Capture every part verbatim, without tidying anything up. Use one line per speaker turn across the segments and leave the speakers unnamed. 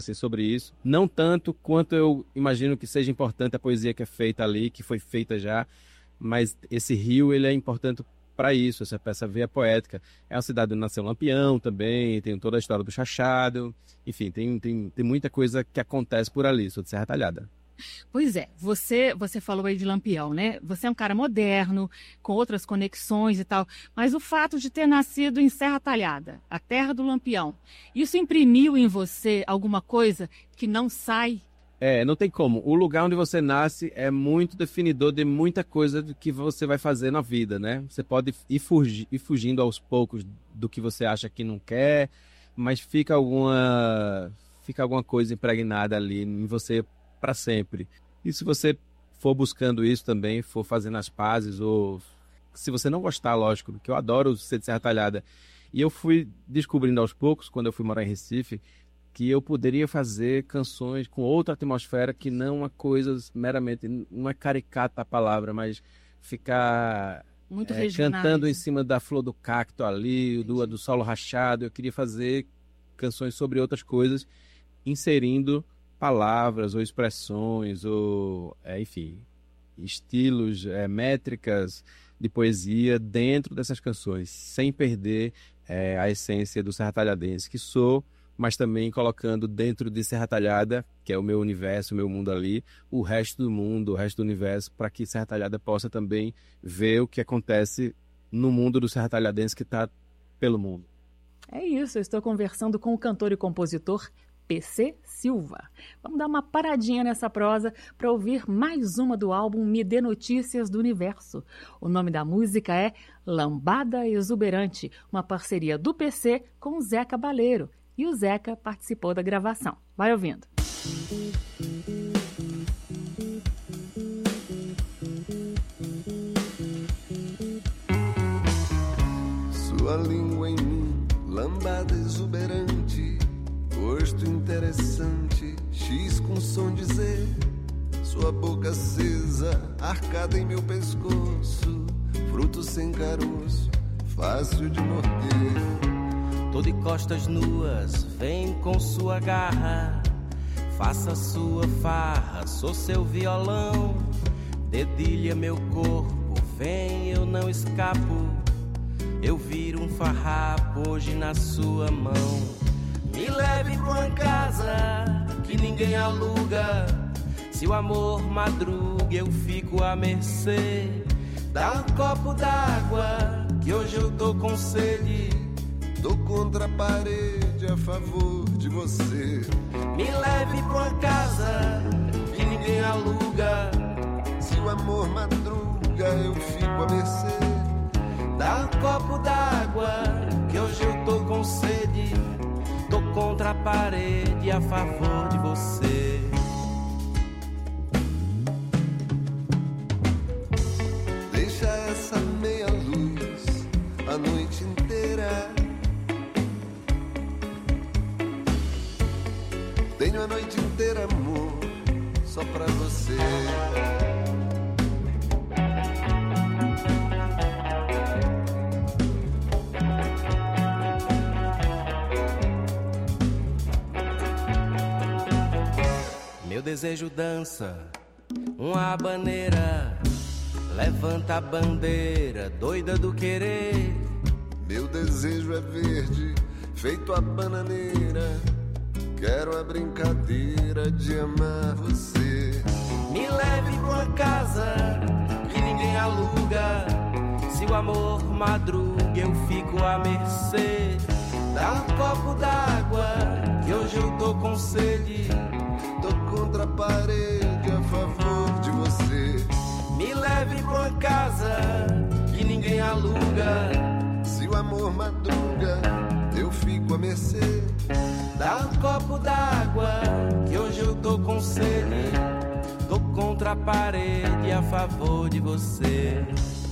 assim, sobre isso. Não tanto quanto eu imagino que seja importante a poesia que é feita ali, que foi feita já, mas esse rio, ele é importante para isso, essa peça veia poética. É uma cidade onde nasceu Lampião também, tem toda a história do Chachado, enfim, tem, tem, tem muita coisa que acontece por ali. Sou de Serra Talhada.
Pois é, você, você falou aí de Lampião, né? Você é um cara moderno, com outras conexões e tal, mas o fato de ter nascido em Serra Talhada, a terra do Lampião, isso imprimiu em você alguma coisa que não sai?
É, não tem como. O lugar onde você nasce é muito definidor de muita coisa do que você vai fazer na vida, né? Você pode ir, fugi, ir fugindo aos poucos do que você acha que não quer, mas fica alguma, fica alguma coisa impregnada ali em você para sempre. E se você for buscando isso também, for fazendo as pazes, ou se você não gostar, lógico, porque eu adoro ser de Serra Talhada, e eu fui descobrindo aos poucos, quando eu fui morar em Recife, que eu poderia fazer canções com outra atmosfera, que não uma coisa meramente, não é caricata a palavra, mas ficar
muito
é, cantando em cima da flor do cacto ali, do, do solo rachado. Eu queria fazer canções sobre outras coisas, inserindo palavras ou expressões ou, é, enfim, estilos, é, métricas de poesia dentro dessas canções, sem perder é, a essência do serra talhadense que sou, mas também colocando dentro de Serra Talhada, que é o meu universo, o meu mundo ali, o resto do mundo, o resto do universo, para que Serra Talhada possa também ver o que acontece no mundo do serra talhadense que está pelo mundo.
É isso, eu estou conversando com o cantor e compositor P C Silva. Vamos dar uma paradinha nessa prosa para ouvir mais uma do álbum Me Dê Notícias do Universo. O nome da música é Lambada Exuberante, uma parceria do P C com o Zé Cabaleiro. E o Zeca participou da gravação. Vai ouvindo.
Sua língua em mim, lambada exuberante, gosto interessante, X com som de Z. Sua boca acesa, arcada em meu pescoço, fruto sem caroço, fácil de morder.
Todo de costas nuas, vem com sua garra, faça sua farra, sou seu violão. Dedilha meu corpo, vem, eu não escapo, eu viro um farrapo hoje na sua mão. Me leve pra uma casa que ninguém aluga, se o amor madruga eu fico à mercê. Dá um copo d'água, que hoje eu tô com sede,
tô contra a parede a favor de você.
Me leve pra uma casa que ninguém aluga,
se o amor madruga eu fico à mercê.
Dá um copo d'água, que hoje eu tô com sede, tô contra a parede a favor de você.
Deixa essa meia luz a noite inteira, tenho a noite inteira, amor, só pra você.
Meu desejo dança, uma habaneira, levanta a bandeira, doida do querer.
Meu desejo é verde, feito a bananeira, quero a brincadeira de amar você.
Me leve pra uma casa que ninguém aluga, se o amor madruga eu fico à mercê. Dá um copo d'água, que hoje eu tô com sede,
tô contra a parede a favor de você.
Me leve pra uma casa que ninguém aluga,
se o amor madruga eu fico à mercê.
Dá um copo d'água, que hoje eu tô com sede, tô contra a parede a favor de você.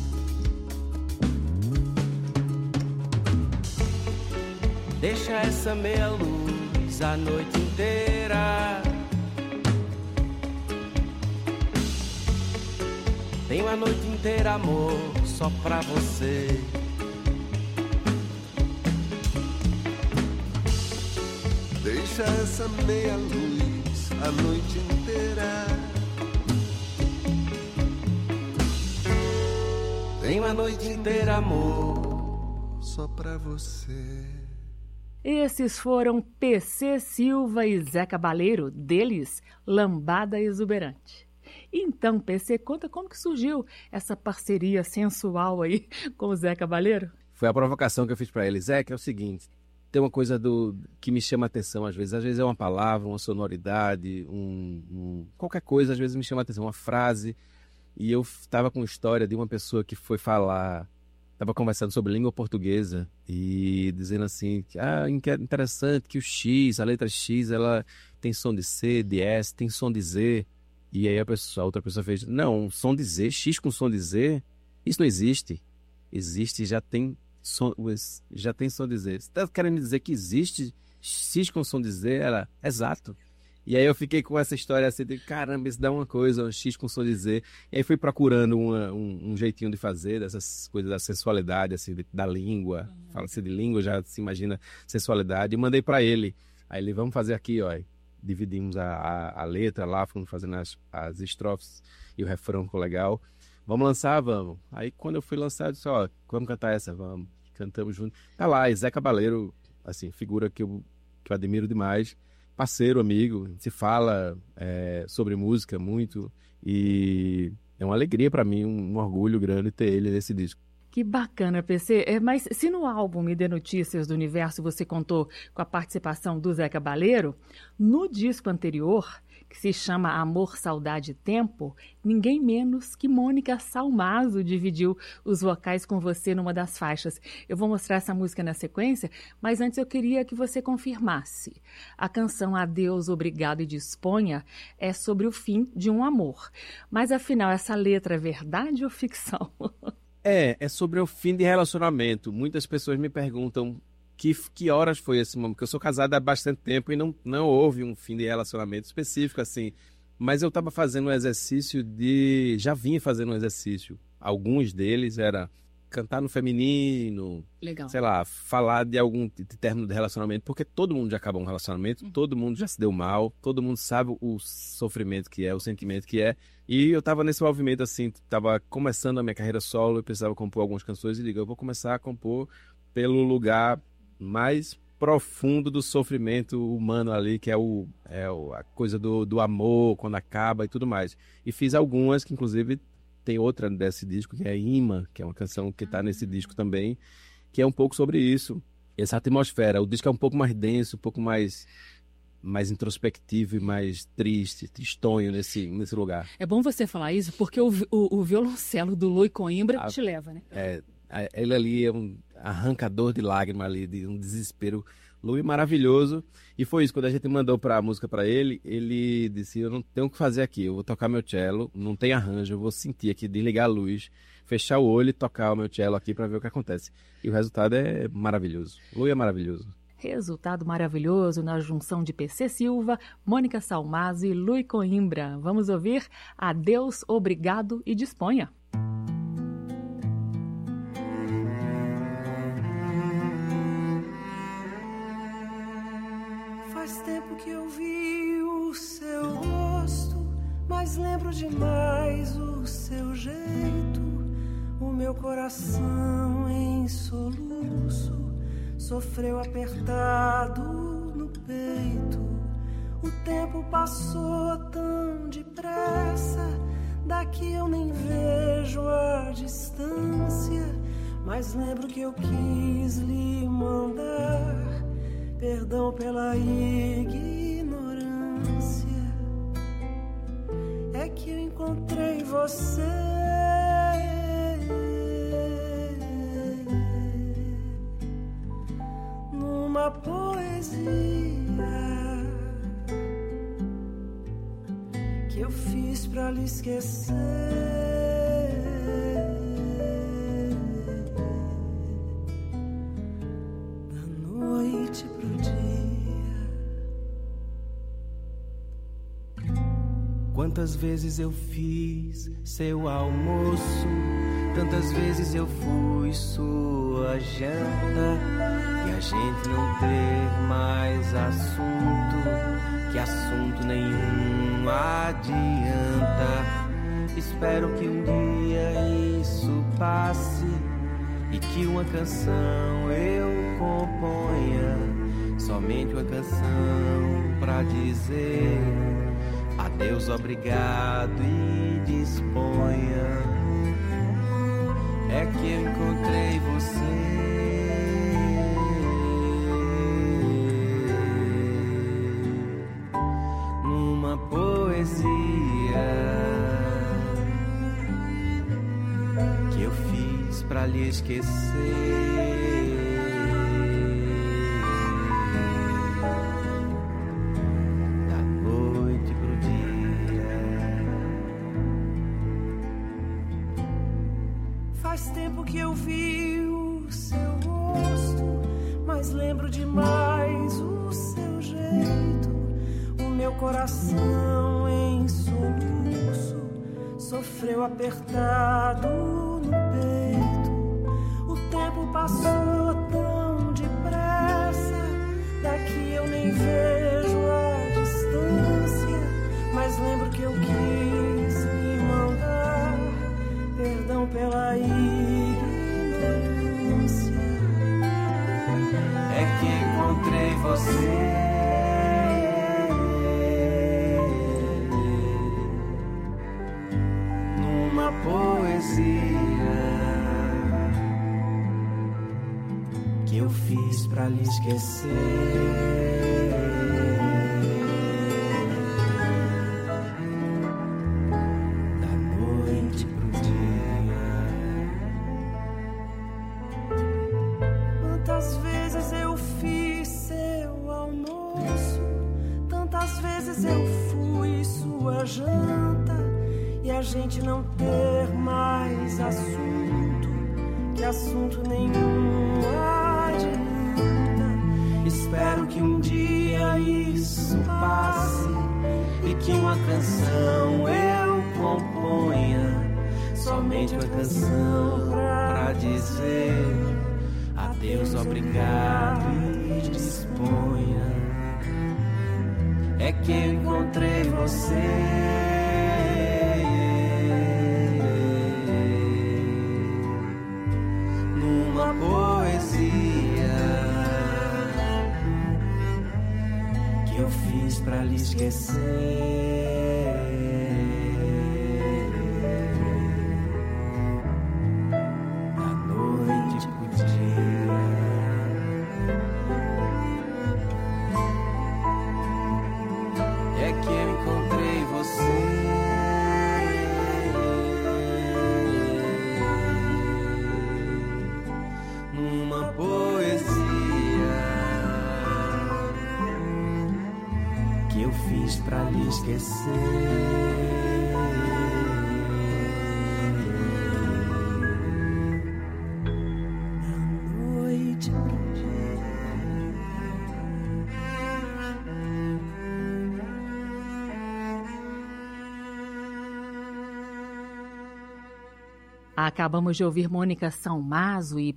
Deixa essa meia luz a noite inteira, tenho a noite inteira, amor, só pra você.
Deixa deixa essa meia luz a noite inteira.
Tem uma noite inteira, amor,
só pra você.
Esses foram P C Silva e Zé Cabaleiro, deles Lambada Exuberante. Então, P C, conta como que surgiu essa parceria sensual aí com o Zé Cabaleiro?
Foi a provocação que eu fiz para ele. Zé, que é o seguinte, tem uma coisa do, que me chama a atenção às vezes. Às vezes é uma palavra, uma sonoridade, um, um, qualquer coisa às vezes me chama a atenção, uma frase. E eu estava com a história de uma pessoa que foi falar, estava conversando sobre língua portuguesa e dizendo assim, que, ah, interessante que o X, a letra X, ela tem som de C, de S, tem som de Z. E aí a, pessoa, a outra pessoa fez, não, som de Z, X com som de Z, isso não existe. Existe, já tem som, já tem som de Z. Você está querendo dizer que existe X com som de Z? Ela, exato. E aí eu fiquei com essa história assim, de caramba, isso dá uma coisa, um X com som de Z. E aí fui procurando uma, um, um jeitinho de fazer dessas coisas da sensualidade, assim, de, da língua. Uhum. Fala-se de língua, já se imagina sensualidade. E mandei para ele. Aí ele, vamos fazer aqui, ó. Dividimos a, a, a letra lá, fomos fazendo as, as estrofes e o refrão ficou legal. Vamos lançar? Vamos. Aí quando eu fui lançar, eu disse, ó, vamos cantar essa? Vamos. Cantamos junto. Tá lá, e Zé Cabaleiro, assim, figura que eu, que eu admiro demais. Parceiro, amigo, se fala é, sobre música muito e é uma alegria para mim, um, um orgulho grande ter ele nesse disco.
Que bacana, P C. É, mas se no álbum Me Dê Notícias do Universo você contou com a participação do Zé Cabaleiro, no disco anterior, que se chama Amor, Saudade e Tempo, ninguém menos que Mônica Salmazo dividiu os vocais com você numa das faixas. Eu vou mostrar essa música na sequência, mas antes eu queria que você confirmasse. A canção Adeus, Obrigado e Disponha é sobre o fim de um amor. Mas afinal, essa letra é verdade ou ficção?
É, é sobre o fim de relacionamento. Muitas pessoas me perguntam que, que horas foi esse momento, porque eu sou casado há bastante tempo e não, não houve um fim de relacionamento específico, assim. Mas eu estava fazendo um exercício de... Já vinha fazendo um exercício. Alguns deles era cantar no feminino,
legal,
sei lá, falar de algum de término de relacionamento, porque todo mundo já acabou um relacionamento, uhum. Todo mundo já se deu mal, todo mundo sabe o sofrimento que é, o sentimento que é. E eu tava nesse movimento assim, tava começando a minha carreira solo, eu precisava compor algumas canções e digo, eu vou começar a compor pelo lugar mais profundo do sofrimento humano ali, que é, o, é a coisa do, do amor, quando acaba e tudo mais. E fiz algumas, que inclusive tem outra desse disco, que é Imã, que é uma canção que tá nesse disco também, que é um pouco sobre isso, essa atmosfera. O disco é um pouco mais denso, um pouco mais... mais introspectivo e mais triste, tristonho nesse, nesse lugar.
É bom você falar isso, porque o, o, o violoncelo do Lui Coimbra a, te leva, né?
É, ele ali é um arrancador de lágrimas ali, de um desespero. Lui maravilhoso. E foi isso, quando a gente mandou pra, a música para ele, ele disse, eu não tenho o que fazer aqui, eu vou tocar meu cello, não tem arranjo, eu vou sentir aqui, desligar a luz, fechar o olho e tocar o meu cello aqui para ver o que acontece. E o resultado é maravilhoso. Lui é maravilhoso.
Resultado maravilhoso na junção de P C Silva, Mônica Salmazo e Lui Coimbra. Vamos ouvir Adeus, Obrigado e Disponha.
Faz tempo que eu vi o seu rosto, mas lembro demais o seu jeito. O meu coração em soluço sofreu apertado no peito. O tempo passou tão depressa, daqui eu nem vejo a distância. Mas lembro que eu quis lhe mandar perdão pela ignorância. É que eu encontrei você numa poesia que eu fiz pra lhe esquecer. Da noite pro dia.
Quantas vezes eu fiz seu almoço, tantas vezes eu fui sua janta. E a gente não ter mais assunto, que assunto nenhum adianta. Espero que um dia isso passe e que uma canção eu componha, somente uma canção pra dizer adeus, obrigado e disponha. É que eu encontrei você numa poesia que eu fiz pra lhe esquecer.
Faz tempo que eu vi o seu rosto, mas lembro demais o seu jeito. O meu coração em soluço sofreu apertado no peito. O tempo passou tão depressa, daqui eu nem vejo a distância, mas lembro que eu quis me mandar perdão pela ignorância.
É que encontrei você numa poesia que eu fiz pra lhe esquecer.
Tantas vezes eu fiz seu almoço, tantas vezes eu fui sua janta, e a gente não ter mais assunto, que assunto nenhum adianta. Espero que um dia isso passe e que uma canção eu componha, somente uma canção pra dizer adeus, obrigado e disponha. É que eu encontrei você numa poesia que eu fiz pra lhe esquecer. Pra lhe esquecer. Da noite pro dia.
Acabamos de ouvir Mônica Salmazo e